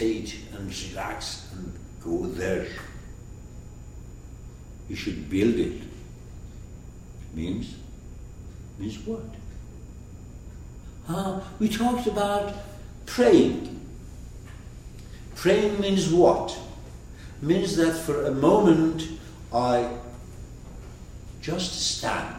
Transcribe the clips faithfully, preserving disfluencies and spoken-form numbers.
meditate and relax and go there. You should build it. Means? Means what? Ah, we talked about praying. Praying means what? Means that for a moment I just stand.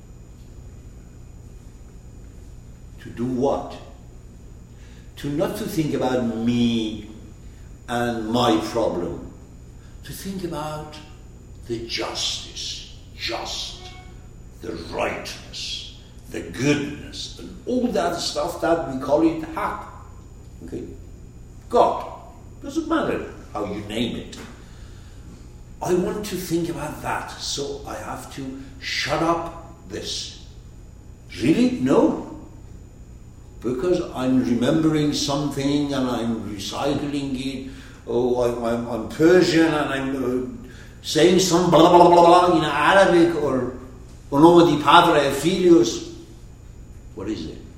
To do what? To not to think about me and my problem. To think about the justice, just, the rightness, the goodness, and all that stuff that we call it haq. Okay? God. Doesn't matter how you name it. I want to think about that, so I have to shut up this. Really? No. Because I'm remembering something and I'm recycling it. Oh, I, I'm, I'm Persian and I'm uh, saying some blah blah blah blah in Arabic or Onomadi Padre Filius. What is it?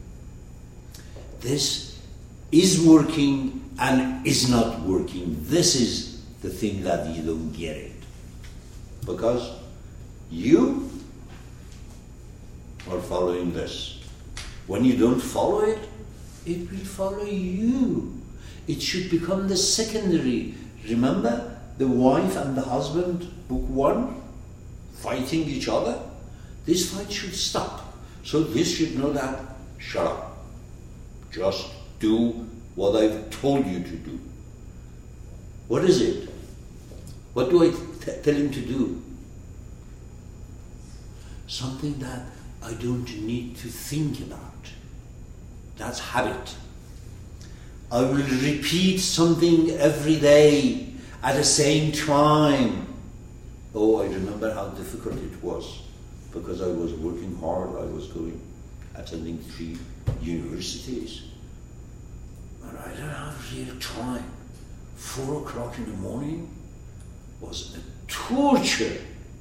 This is working and is not working. This is the thing that you don't get it. Because you are following this. When you don't follow it, it will follow you. It should become the secondary. Remember the wife and the husband, book one, fighting each other? This fight should stop. So this should know that, shut up. Just do what I've told you to do. What is it? What do I t- tell him to do? Something that I don't need to think about. That's habit. I will repeat something every day at the same time. Oh, I remember how difficult it was because I was working hard. I was going, attending three universities. And I didn't have real time. Four o'clock in the morning was a torture.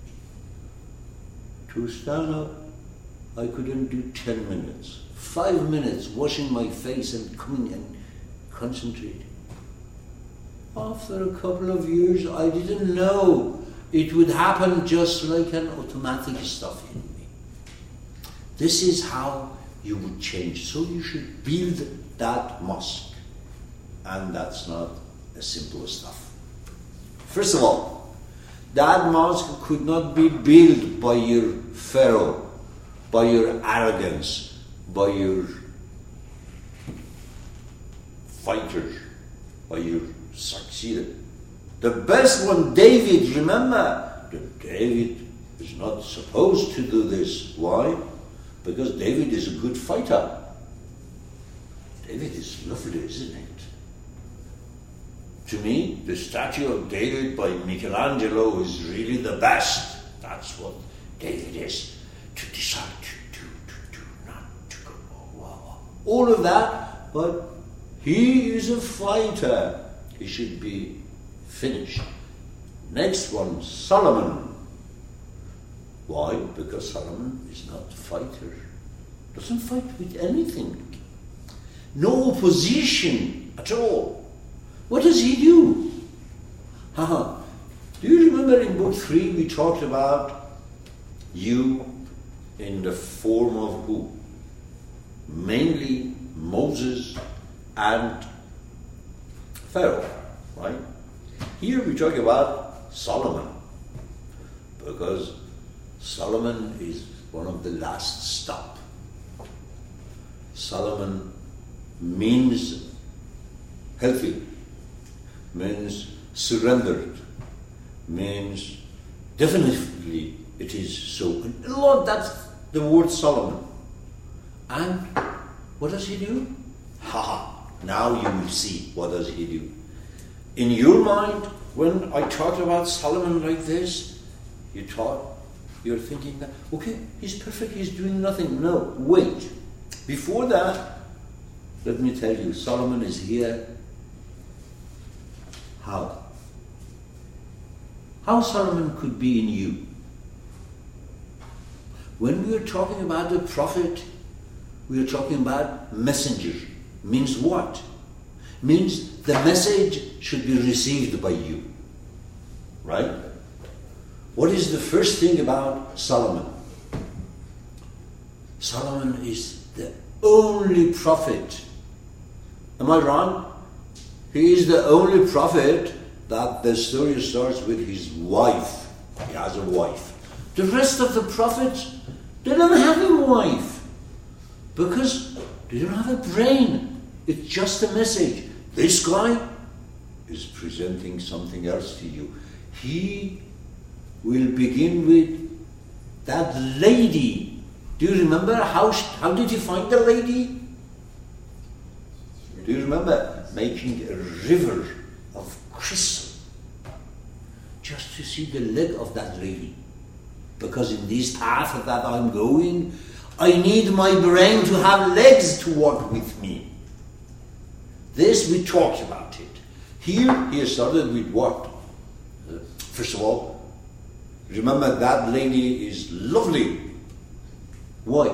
To stand up, I couldn't do ten minutes. Five minutes washing my face and coming and concentrating. After a couple of years, I didn't know it would happen just like an automatic stuff in me. This is how you would change. So you should build that mosque. And that's not a simple stuff. First of all, that mosque could not be built by your pharaoh, by your arrogance, by your fighter, by your succeeder. The best one, David, remember, that David is not supposed to do this. Why? Because David is a good fighter. David is lovely, isn't it? To me, the statue of David by Michelangelo is really the best. That's what David is. To decide to do, to do, not to go. Oh, wow. All of that, but he is a fighter. He should be finished. Next one, Solomon. Why? Because Solomon is not a fighter. Doesn't fight with anything. No opposition at all. What does he do? Haha. Do you remember in book three we talked about you in the form of who? Mainly Moses and Pharaoh, right? Here we talk about Solomon, because Solomon is one of the last stop. Solomon means healthy, means surrendered, means definitely it is so. Lord, that's the word Solomon. And what does he do? Ha ha, now you will see what does he do. In your mind, when I talked about Solomon like this, you thought, you're thinking that, okay, he's perfect, he's doing nothing. No, wait. Before that, let me tell you, Solomon is here. How? How Solomon could be in you? When we are talking about the prophet, we are talking about messenger. Means what? means the message should be received by you. Right? What is the first thing about Solomon? Solomon is the only prophet. Am I wrong? He is the only prophet that the story starts with his wife. He has a wife. The rest of the prophets, they don't have a wife because they don't have a brain. It's just a message. This guy is presenting something else to you. He will begin with that lady. Do you remember how, how did you find the lady? Do you remember making a river of crystal just to see the leg of that lady? Because in this path that I'm going, I need my brain to have legs to walk with me. This, we talked about it. Here, he started with what? Uh, first of all, remember that lady is lovely. Why?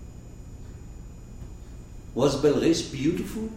Was Belghis beautiful?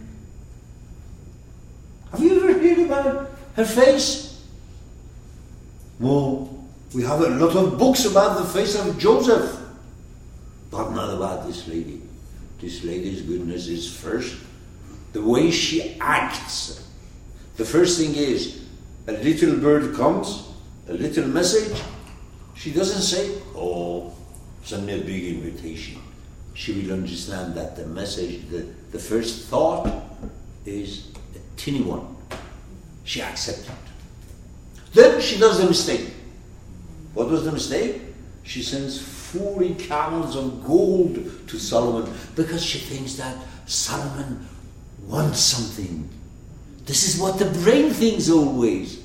Have you ever heard about her face? Well, we have a lot of books about the face of Joseph, but not about this lady. This lady's goodness is first the way she acts. The first thing is, a little bird comes, a little message. She doesn't say, oh, send me a big invitation. She will understand that the message, the, the first thought is a tiny one. She accepts it. Then she does the mistake. What was the mistake? She sends forty camels of gold to Solomon because she thinks that Solomon wants something. This is what the brain thinks always.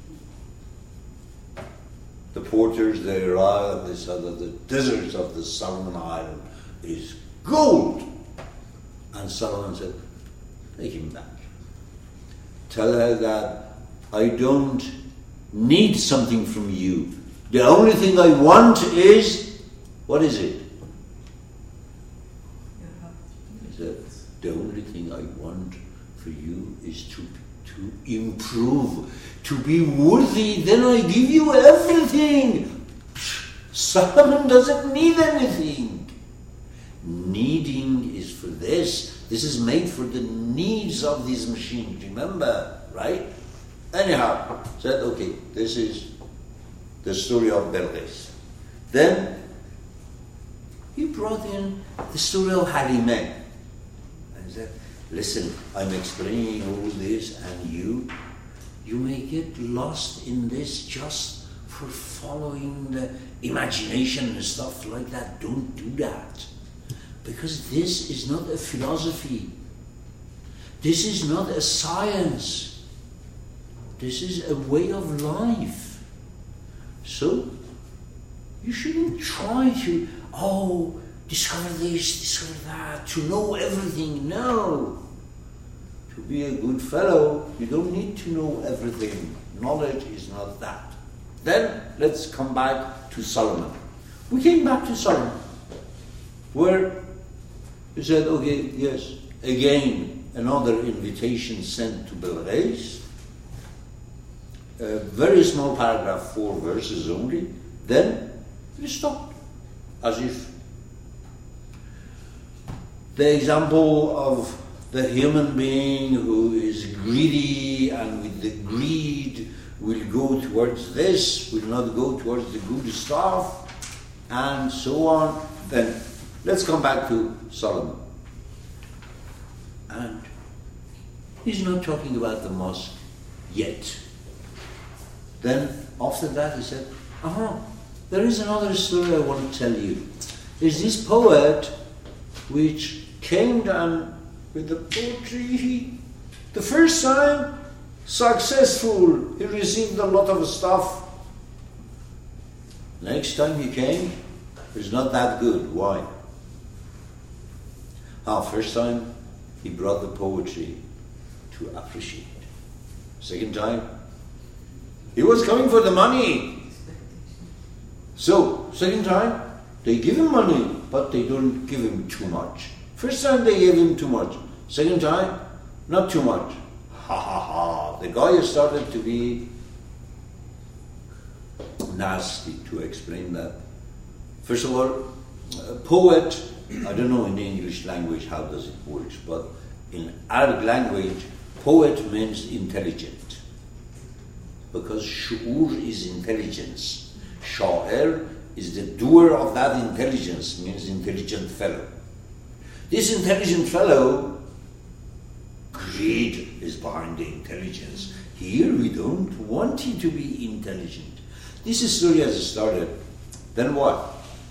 The porters, they arrive and they said that the deserts of the Solomon Island is gold. And Solomon said, take him back. Tell her that I don't need something from you. The only thing I want is, what is it? He said, the only thing I want for you is to, to improve, to be worthy, then I give you everything. Solomon doesn't need anything. Needing is for this. This is made for the needs of these machines, remember, right? Anyhow, said, okay, this is the story of Belghis. Then he brought in the story of Halimah. And said, listen, I'm explaining all this, and you, you may get lost in this just for following the imagination and stuff like that. Don't do that. Because this is not a philosophy. This is not a science. This is a way of life. So, you shouldn't try to, oh, discover this, discover that, to know everything. No. To be a good fellow, you don't need to know everything. Knowledge is not that. Then, let's come back to Solomon. We came back to Solomon, where he said, okay, yes, again, another invitation sent to Belghis. A very small paragraph, four verses only. Then we stopped, as if the example of the human being who is greedy and with the greed will go towards this, will not go towards the good stuff, and so on. Then let's come back to Solomon. And he's not talking about the mosque yet. Then, after that, he said, uh-huh, there is another story I want to tell you. There's this poet which came down with the poetry. He, the first time, successful. He received a lot of stuff. Next time he came, it's not that good. Why? Ah, first time, he brought the poetry to appreciate. Second time, he was coming for the money. So, second time, they give him money, but they don't give him too much. First time they gave him too much. Second time, not too much. ha ha ha. The guy started to be nasty, to explain that. First of all, a poet, I don't know in the English language how does it work, but in Arabic language, poet means intelligent. Because shu'ur is intelligence. Sha'ir is the doer of that intelligence, means intelligent fellow. This intelligent fellow, greed is behind the intelligence. Here we don't want you to be intelligent. This story has started. Then what?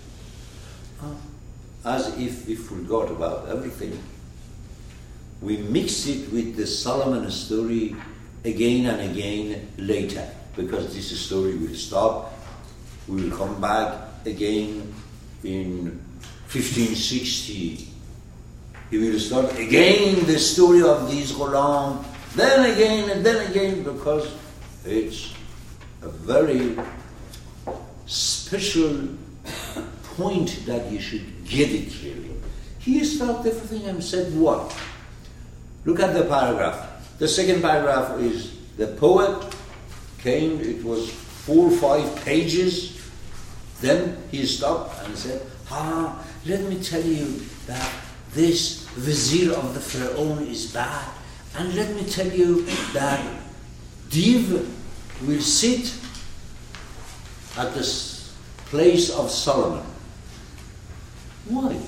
As if we forgot about everything. We mix it with the Solomon story again and again later, because this story will stop. We will come back again in fifteen sixty. He will start again the story of these Ghulam, then again and then again, because it's a very special point that you should get it really. He stopped everything and said what? Look at the paragraph. The second paragraph is the poet came, it was four or five pages. Then he stopped and said, ah, let me tell you that this vizier of the Pharaoh is bad. And let me tell you that Div will sit at the place of Solomon. Why?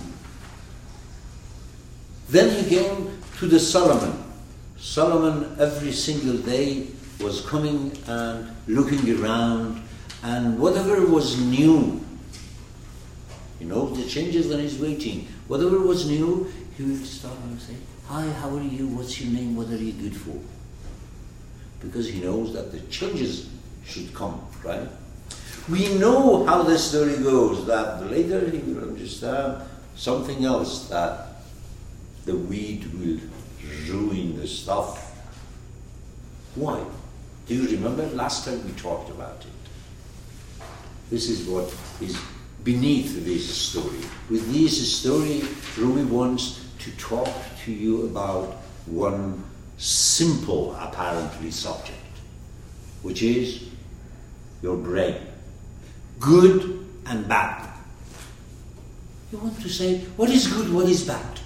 Then he came to the Solomon. Solomon every single day was coming and looking around, and whatever was new, you know, the changes when he's waiting, whatever was new, he will start and say, hi, how are you? What's your name? What are you good for? Because he knows that the changes should come, right? We know how the story goes, that later he will understand something else, that the weed will ruin the stuff. Why? Do you remember last time we talked about it? This is what is beneath this story. With this story, Rumi wants to talk to you about one simple, apparently, subject, which is your brain. Good and bad. You want to say, what is good, what is bad?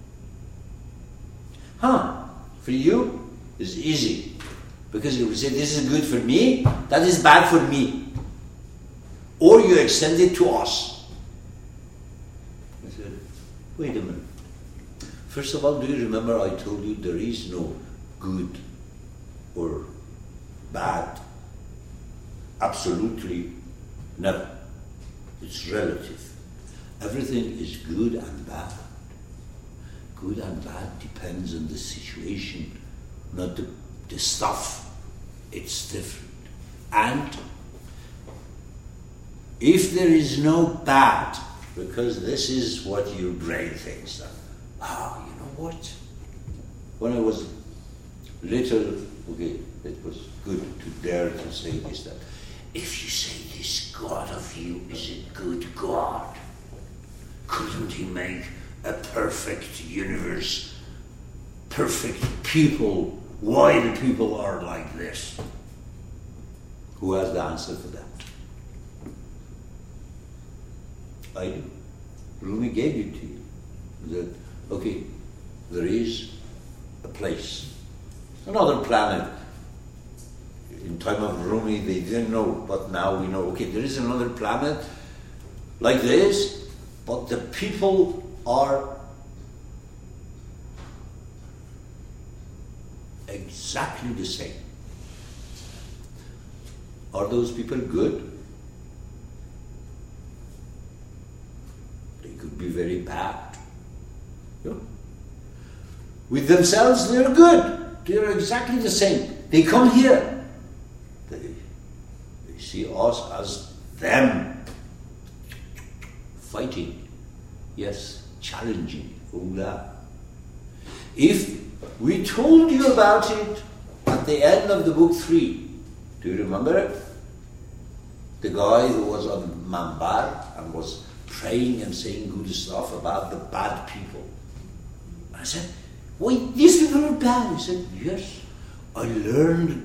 Huh? For you, it's easy. Because you will say, this is good for me, that is bad for me. Or you extend it to us. I said, wait a minute. First of all, do you remember I told you there is no good or bad? Absolutely never. It's relative. Everything is good and bad. Good and bad depends on the situation, not the, the stuff. It's different. And if there is no bad, because this is what your brain thinks, that, oh, you know what? When I was little, okay, it was good to dare to say this, that if you say this God of you is a good God, couldn't he make a perfect universe, perfect people? Why the people are like this? Who has the answer for that? I do. Rumi gave it to you. That, okay, there is a place, another planet. In time of Rumi, they didn't know, but now we know, okay, there is another planet like this, but the people are exactly the same. Are those people good? They could be very bad. Yeah. With themselves, they're good. They're exactly the same. They come here. They, they see us as them. Fighting. Yes, challenging. Ula. If we told you about it at the end of the book three, do you remember it? The guy who was on Mambar and was praying and saying good stuff about the bad people. I said, wait, these people are bad. He said, yes. I learned